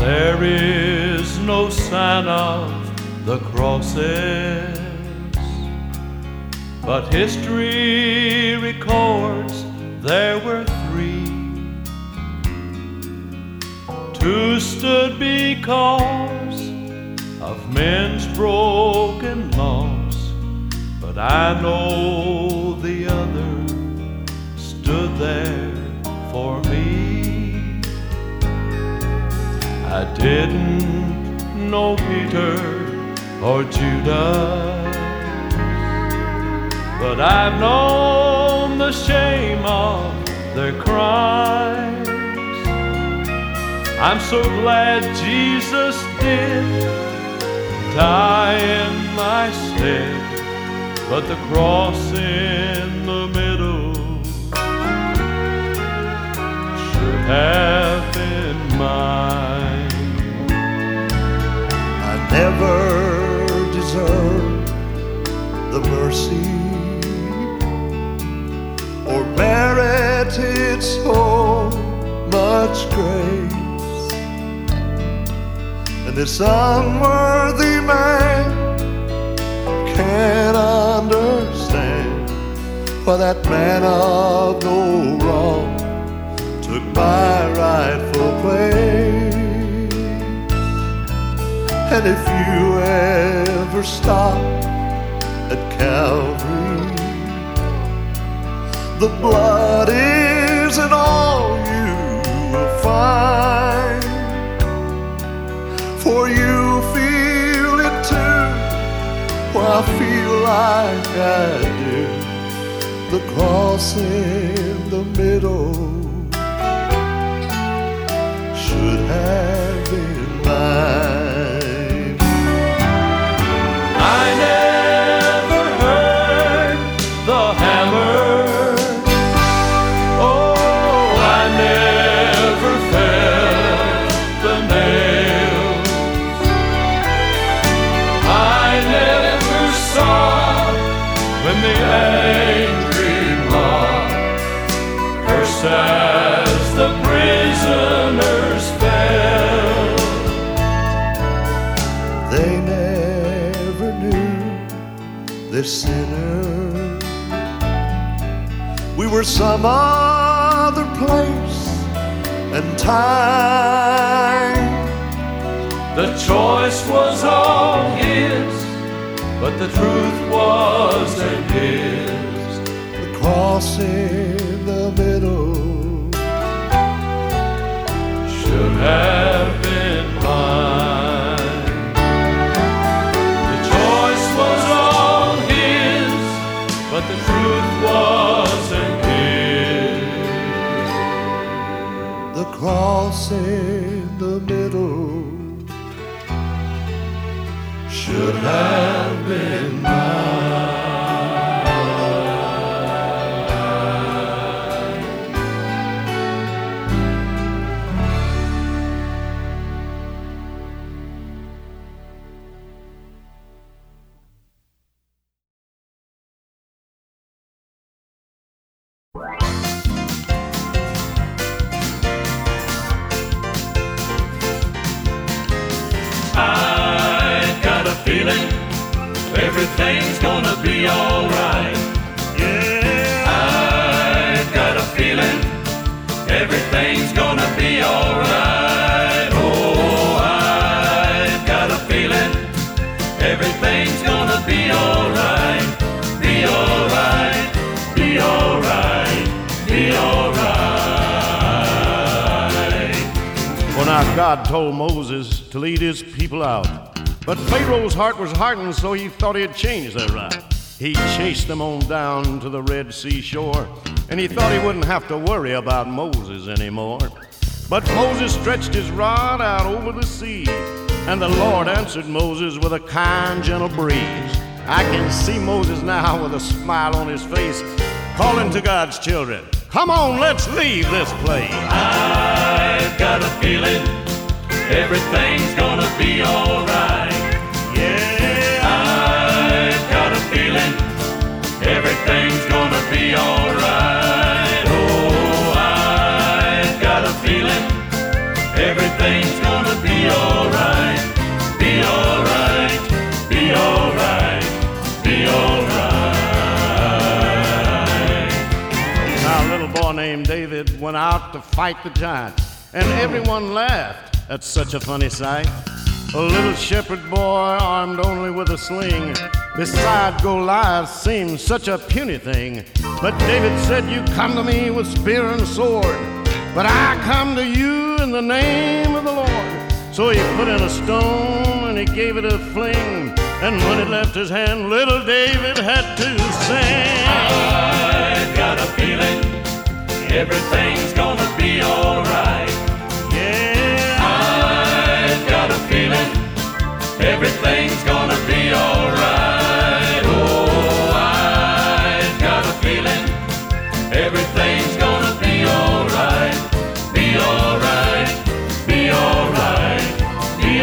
There is no sign of the crosses, but history records there were 3. 2 stood because of men's broken laws, but I know the other stood there for me. I didn't know Peter or Judas, but I've known the shame of their crimes. I'm so glad Jesus did die in my stead, but the cross in the middle should have been mine. I never deserved the mercy or merited so much grace, and this unworthy man can't understand why that man of no wrong took my rightful place. And if you ever stop at Calvary, the blood isn't all you will find, for you feel it too. Well, I feel like I do. The cross in the middle should have been mine. I never heard the hammer. Oh, I never felt the nails. I never saw when the angry mob cursed as the prisoners fell. They never knew this sinner. We were some other place and time. The choice was all his, but the truth wasn't his. The cross in the middle should have been mine. The choice was all his, but the truth wasn't his. the cross in the middle should have been mine. Everything's gonna be alright. Yeah, I've got a feeling everything's gonna be alright. Oh, I've got a feeling everything's gonna be alright. Be alright, be alright, be alright. Well, now God told Moses to lead his people out. But Pharaoh's heart was hardened, so he thought he'd change their route. He chased them on down to the Red Sea shore, and he thought he wouldn't have to worry about Moses anymore. But Moses stretched his rod out over the sea, and the Lord answered Moses with a kind, gentle breeze. I can see Moses now with a smile on his face, calling to God's children, "Come on, let's leave this place." I've got a feeling everything's gonna be alright. Yeah, I've got a feeling everything's gonna be alright. Oh, I've got a feeling everything's gonna be named David went out to fight the giant, and everyone laughed at such a funny sight. A little shepherd boy armed only with a sling beside Goliath seemed such a puny thing. But David said, "You come to me with spear and sword, but I come to you in the name of the Lord." So he put in a stone and he gave it a fling, and when it left his hand, little David had to sing. I've got a feeling everything's gonna be alright. Yeah, I've got a feeling everything's gonna be alright. Oh, I've got a feeling everything's gonna be alright. Be alright, be alright, be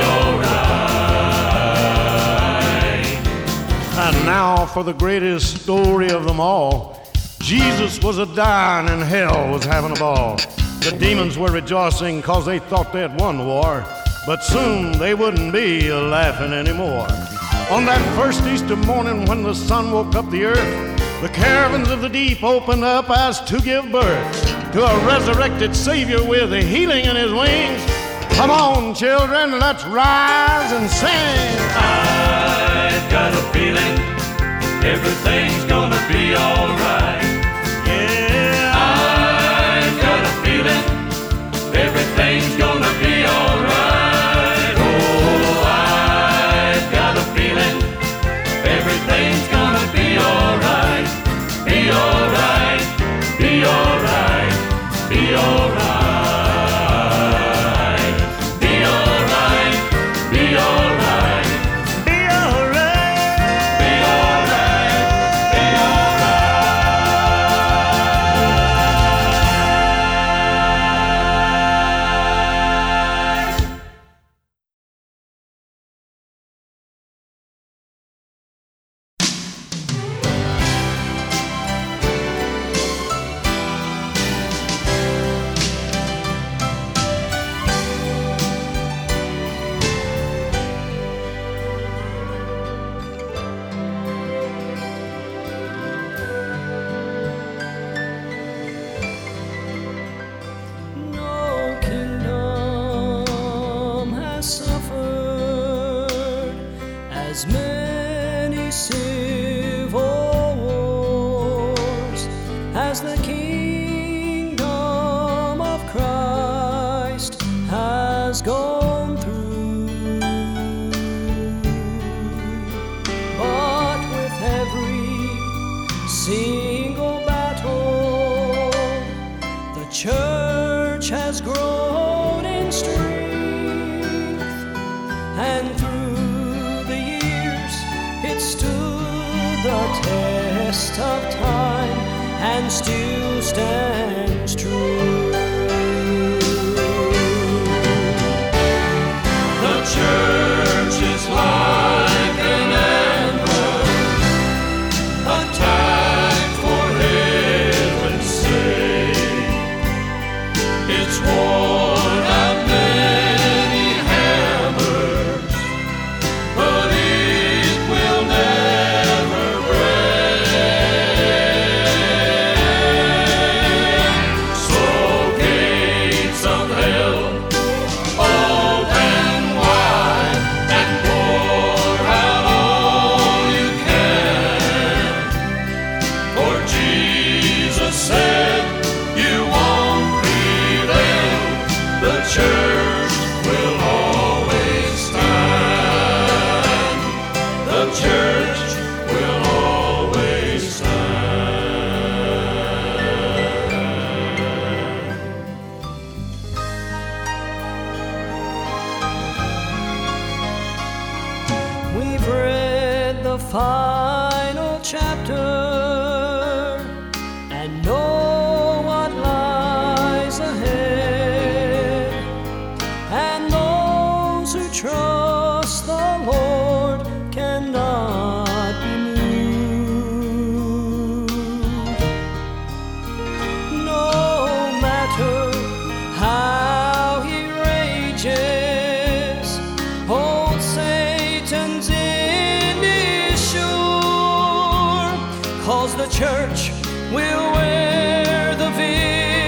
alright. and now for the greatest story of them all. Jesus was a-dying and hell was having a ball. The demons were rejoicing cause they thought they had won the war, but soon they wouldn't be a-laughing anymore. On that first Easter morning when the sun woke up the earth, the caravans of the deep opened up as to give birth to a resurrected Savior with a healing in his wings. Come on, children, let's rise and sing. I've got a feeling everything's gonna be alright. Yeah, I've got a feeling everything's gonna be alright. Oh, I've got a feeling everything's gonna be alright. Be alright, be alright, be alright. Be alright, be alright, be alright. be alright, be alright. No kingdom has suffered as many civil wars as the kingdom of Christ has gone through. But with every single battle, the church has grown in strength, and through the years it stood the test of time and still stands true. The church is like an anthem, attacked for heaven's sake. It's worn out many hammers, but it will never break. So gates of hell open wide and pour out all you can. For Jesus said you won't prevail. The church will always stand. The church will always stand. We've read the final chapter and know what lies ahead, and those who trust the Lord cannot be moved. No matter how he rages, old Satan's end is sure, 'cause the church will wear the victory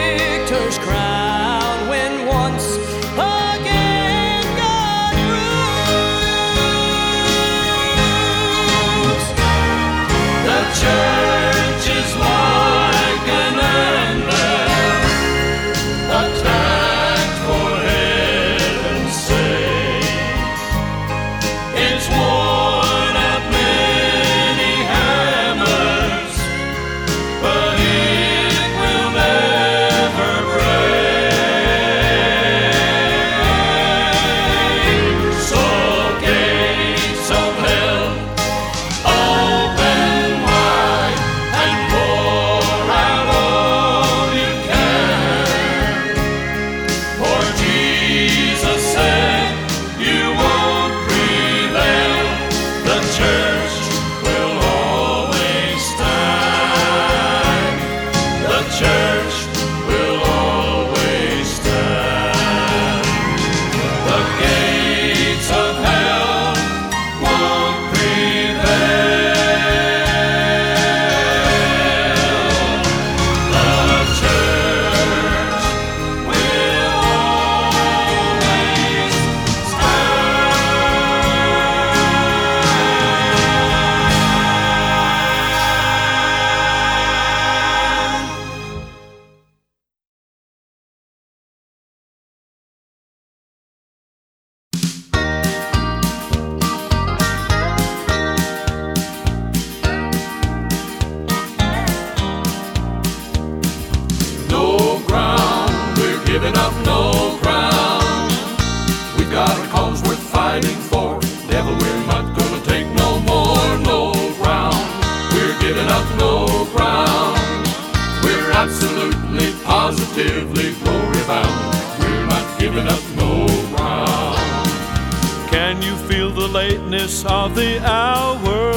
brightness of the hour.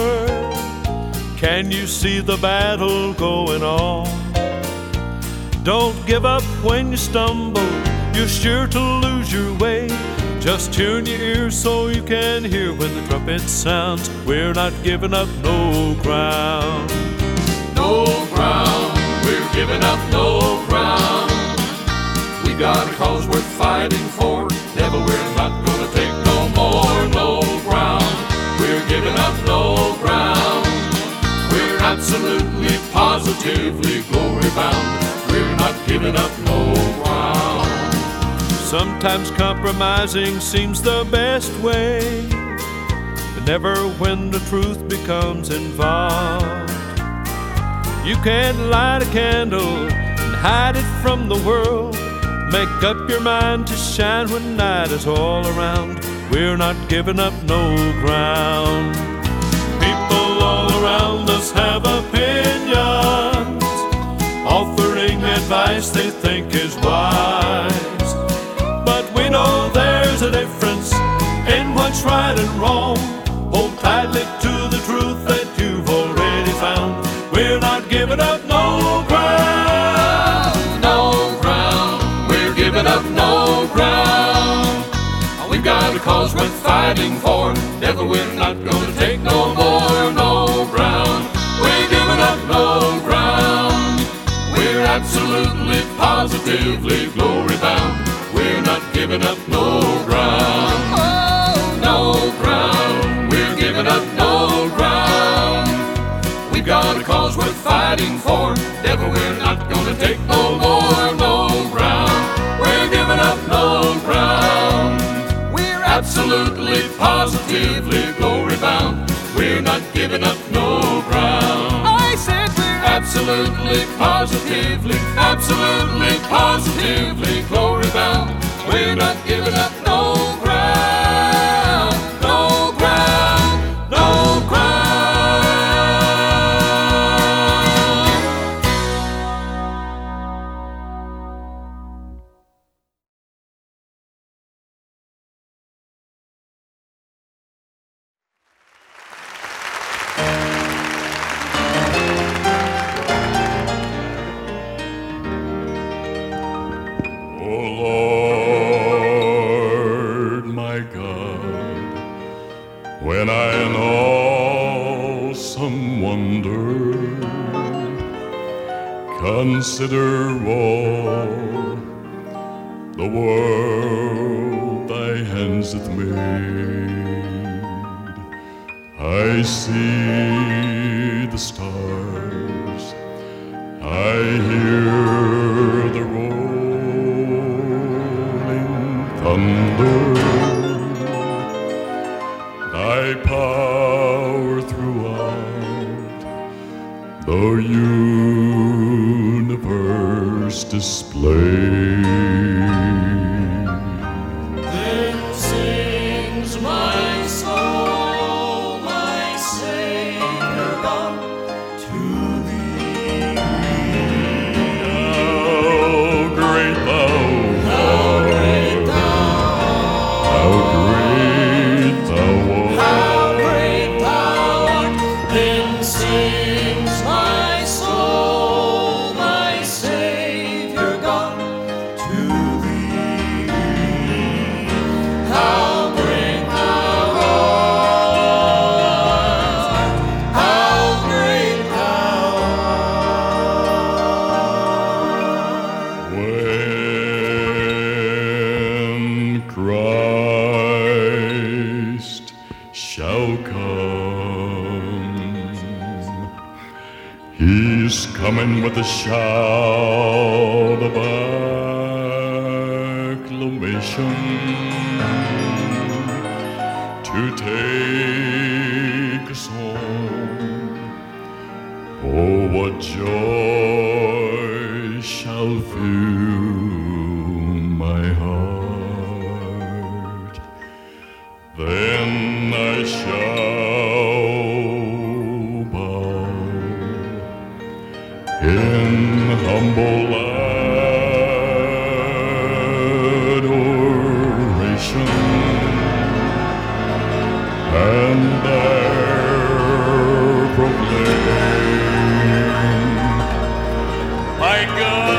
Can you see the battle going on? Don't give up when you stumble, you're sure to lose your way. Just tune your ears so you can hear when the trumpet sounds. We're not giving up no ground. No ground, we're giving up no ground. We got a cause worth fighting for. Devil, we're not gonna take no more. No ground, we're giving up no ground. We're absolutely, positively glory bound. We're not giving up no ground. Sometimes compromising seems the best way, but never when the truth becomes involved. You can't light a candle and hide it from the world. Make up your mind to shine when night is all around. We're not giving up no ground. People all around us have opinions, offering advice they think is wise. But we know there's a difference in what's right and wrong. Hold tightly to the truth that you've already found. We're not giving up no ground. No ground, we're giving up no ground. We've got a cause worth fighting for. Devil, we're not gonna take no more. No ground, we're giving up no ground. We're absolutely, positively glory bound. We're not giving up no ground. No ground, we're giving up no ground. We've got a cause worth fighting for. Devil, we're not gonna take no more. No ground, we're giving up no ground. We're absolutely, positively glory bound. We're not giving up no ground. I said we're Absolutely, positively glory bound. We're not giving up no ground. No ground, no ground. Oh Lord, my God, when I in awesome wonder consider all the world thy hands hath made, I see the stars, I hear the rolling thunder, thy power throughout the universe displayed. Then sings my soul, my Savior God, to thee. How great thou How great thou how great thou art. How great thou art. Then sings my soul, my Savior God, to thee. How great thou art. How great thou art. When Christ shall come, he's coming with a shout of acclamation to take us home. Oh, what joy shall fill my heart. Then I shall bow in humble adoration and and there proclaim, my God.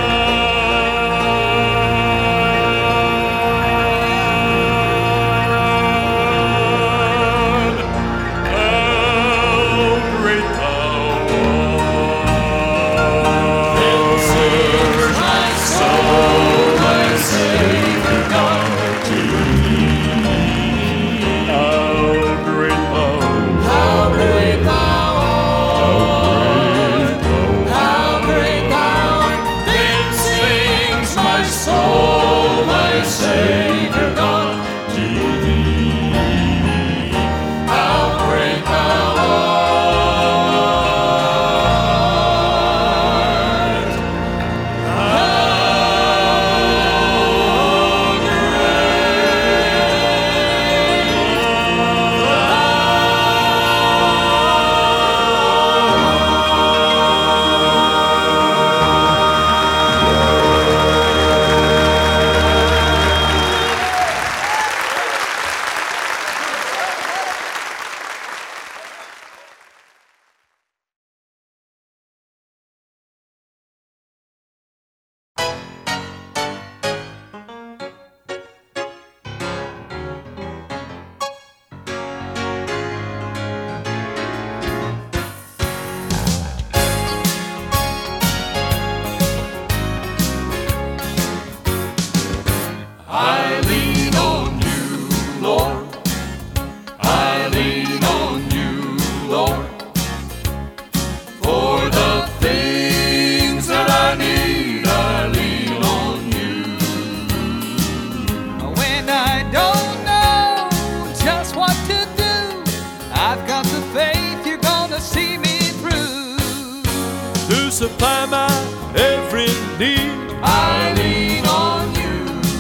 Supply my every need. I lean on you.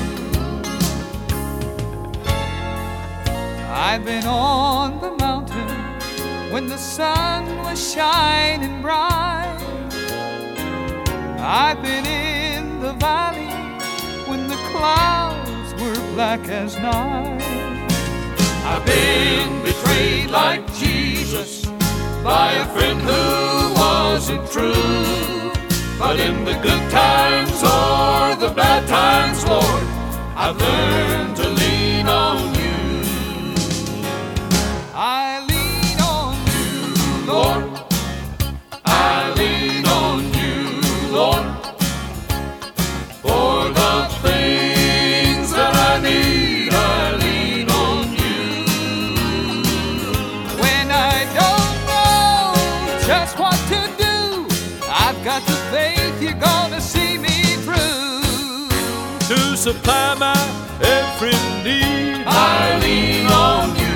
I've been on the mountain when the sun was shining bright. I've been in the valley when the clouds were black as night. I've been betrayed like Jesus by a friend who wasn't true. But in the good times or the bad times, Lord, I've learned to lean on you. I lean on you, Lord. I lean on you, Lord, for the things that I need. I lean on you. when I don't know just what to do. I've got the faith you're gonna see me through. To supply my every need. I lean on you.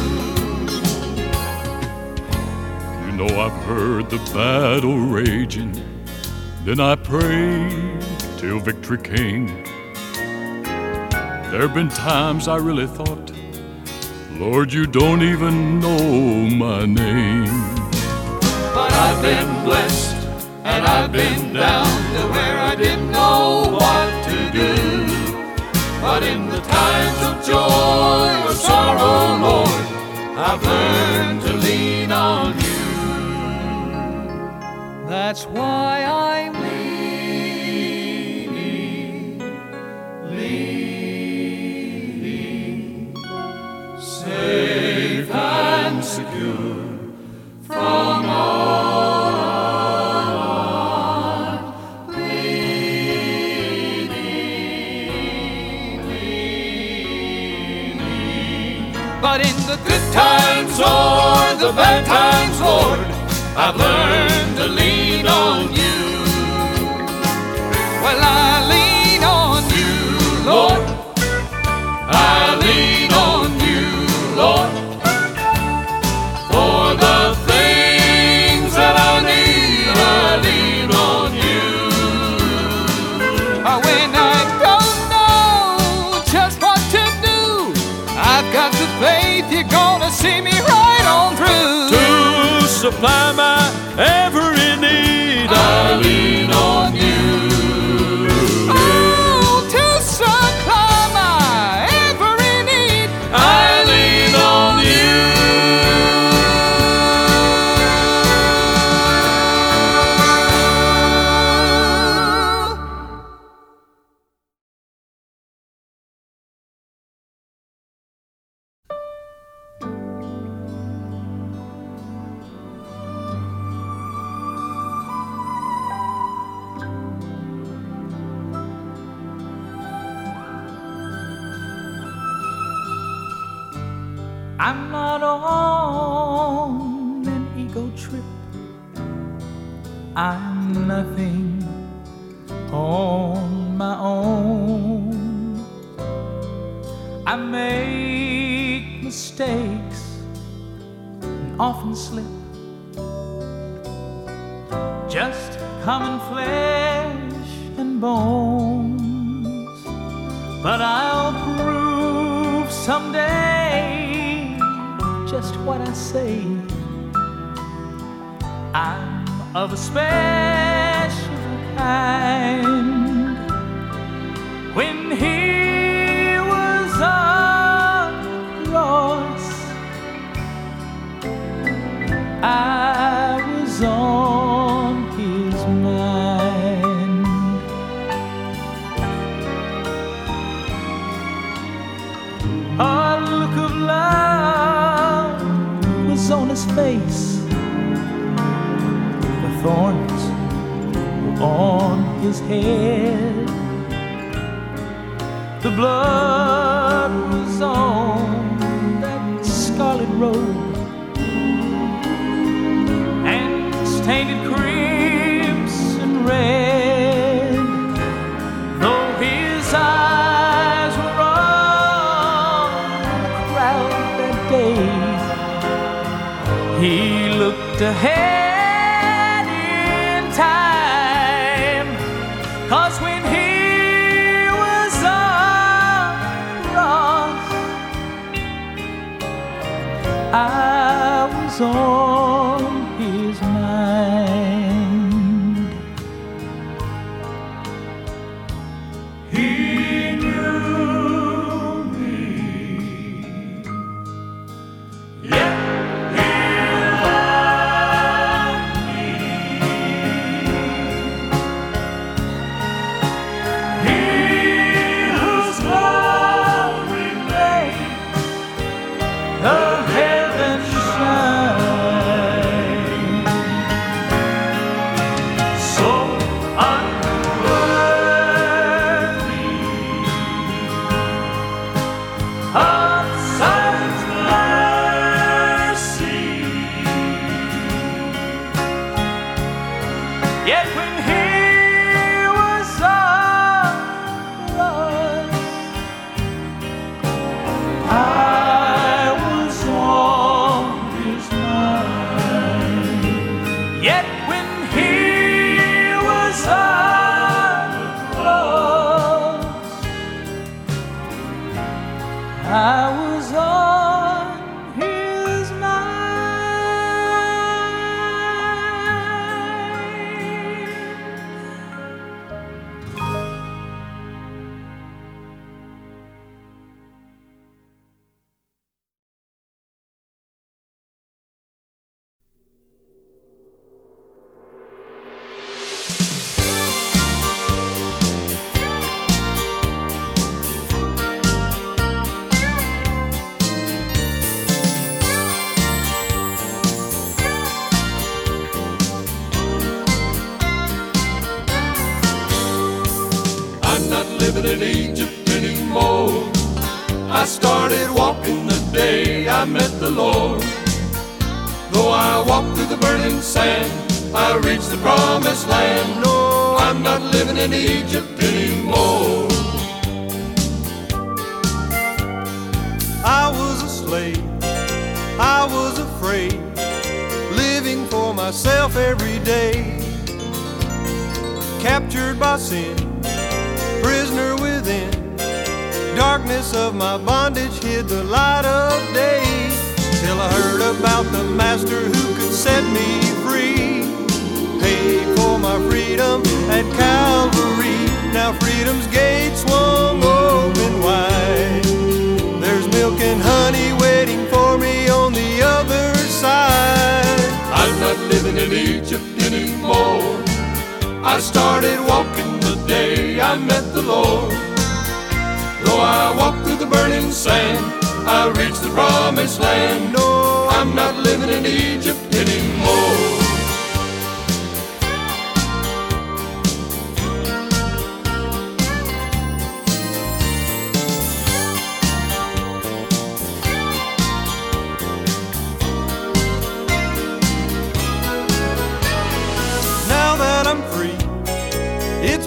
You know I've heard the battle raging, then I prayed till victory came. There've been times I really thought, Lord, you don't even know my name. But I've been blessed and I've been down to where I didn't know what to do. But in the times of joy or sorrow, Lord, I've learned to lean on you. That's why I'm leaning, safe and secure from all harm. Leaning. but in the good Times or the bad times, Lord, I've learned to lean on you. well, I lean on you, Lord, I lean on you, Lord, for the things that I need. I lean on you. When I don't know just what to do, I've got the faith you're gonna see me right on through. To supply my every need. I lean on you. Oh, to supply my every need. I lean on you. I'm not on an ego trip. I'm nothing on my own. I make mistakes and often slip. Just common flesh and bones. But I'll prove someday just what I say. I'm of a special kind. When he was on the cross, I was on his mind. A look of love was on his face. The thorns were on his head. The blood was on that scarlet robe, and tainted crimson red. Though his eyes were on the crowd that day, he looked ahead in time. 'Cause when he was on the cross, I was on his mind. He knew me, yet he loved me. He whose glory makes the heavens shine. So unworthy of such mercy, yet when he was on the cross, I was on his mind. Yet when he was on the cross, I was on his mind. I'm not living in Egypt anymore. I started walking the day I met the Lord. Though I walked through the burning sand, I reached the promised land. No, I'm not living in Egypt anymore. I was a slave, I was afraid, living for myself every day. Captured by sin, prisoner within. Darkness of my bondage hid the light of day. Till I heard about the master who could set me free. Paid for my freedom at Calvary. Now freedom's gate swung open wide. There's milk and honey waiting for me on the other side. I'm not living in Egypt anymore. I started walking the day I met the Lord. Though I walked through the burning sand, I reached the promised land. No, I'm not living in Egypt anymore.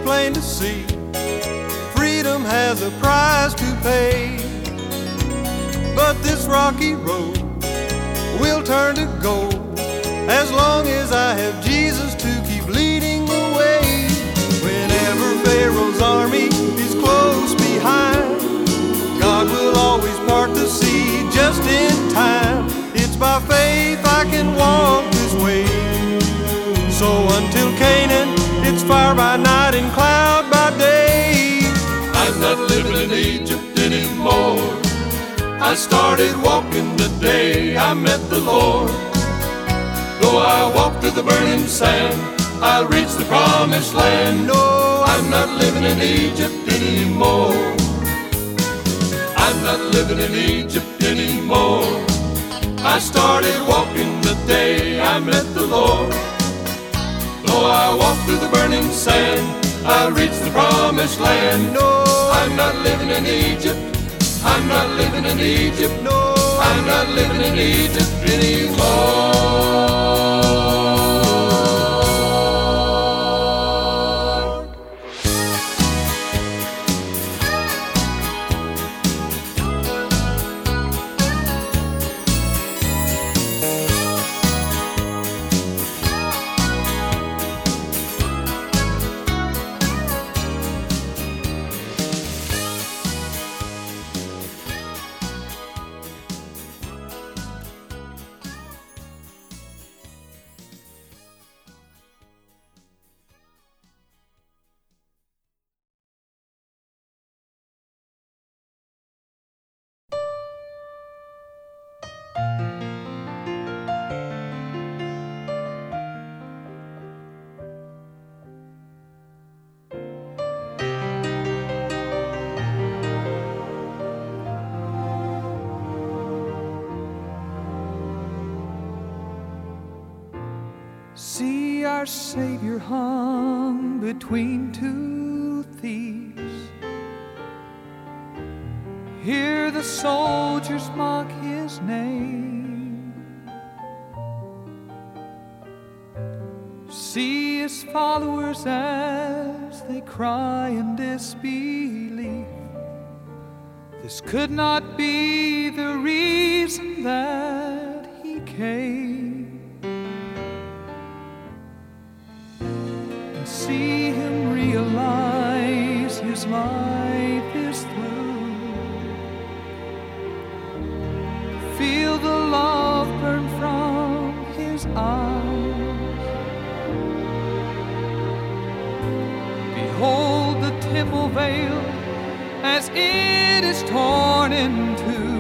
plain to see, freedom has a price to pay. But this rocky road will turn to gold as long as I have Jesus to keep leading the way. Whenever Pharaoh's army is close behind, God will always part the sea just in time. It's by faith I can walk this way. So until Canaan, it's fire by night and cloud by day. I'm not living in Egypt anymore. I started walking the day I met the Lord. Though I walk through the burning sand, I'll reach the promised land. No, I'm not living in Egypt anymore. I'm not living in Egypt anymore. I started walking the day I met the Lord. Though I walk through the burning sand, I'll reach the promised land. No, I'm not living in Egypt. I'm not living in Egypt. No, I'm not living in Egypt anymore. See our Savior hung between two thieves. Hear the soldiers mock his name. See his followers as they cry in disbelief. This could not be the reason that he came. See him realize his life is through. Feel the love burn from his eyes. Behold the temple veil as it is torn in two.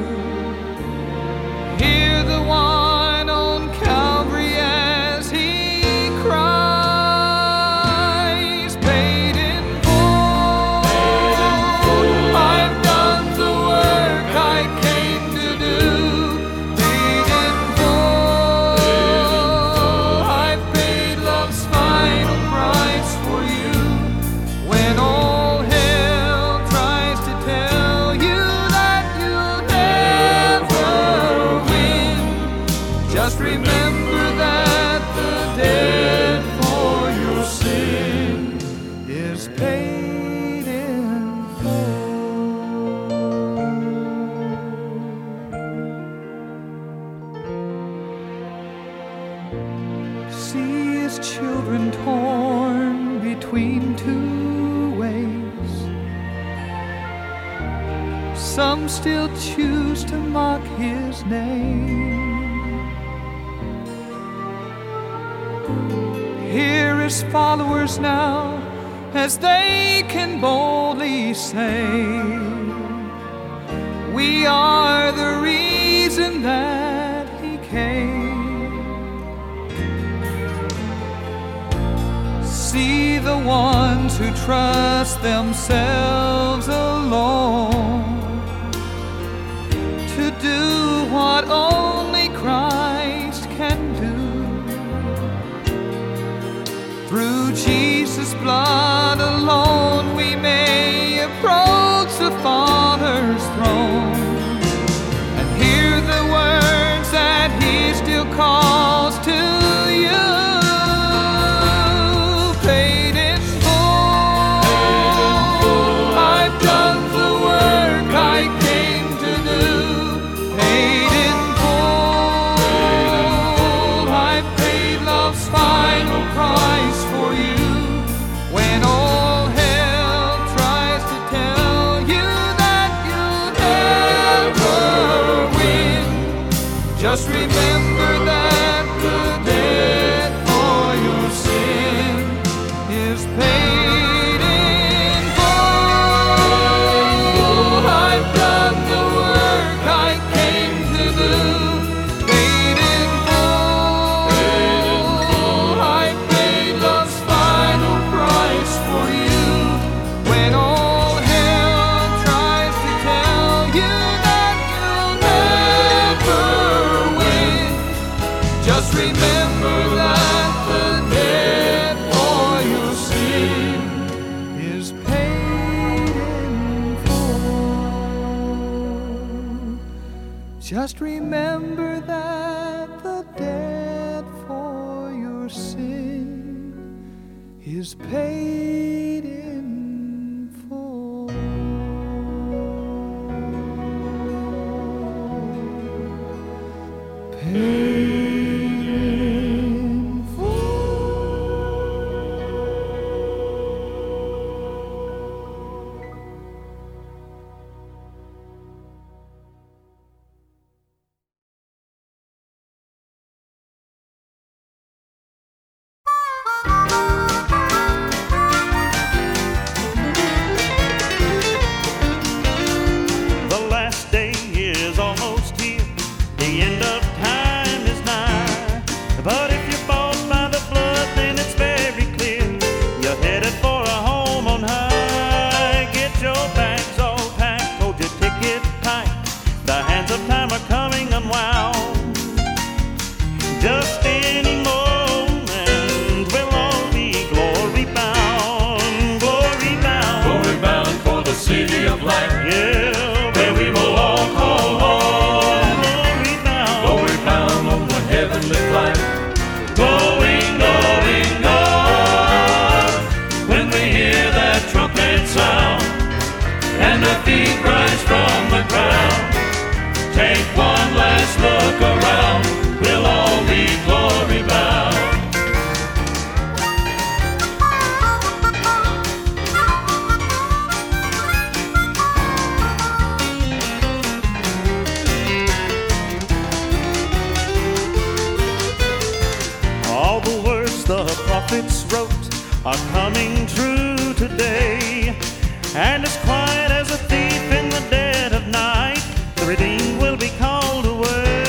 Hear the one on Calvary as he cries. Some still choose to mock his name. Hear his followers now as they can boldly say, we are the reason that he came. See the ones who trust themselves alone to do what only Christ can do. Through Jesus' blood alone we may approach the Father's throne and hear the words that he still calls to you. Paid in full, Just remember that the debt for your sin is paid in full. Paid in And as quiet as a thief in the dead of night, the redeemed will be called away.